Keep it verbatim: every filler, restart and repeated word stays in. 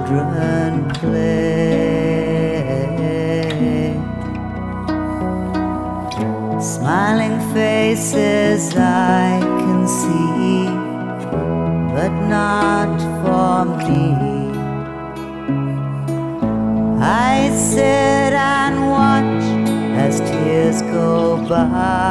children play. Smiling faces I can see, but not for me. I sit and watch as tears go by.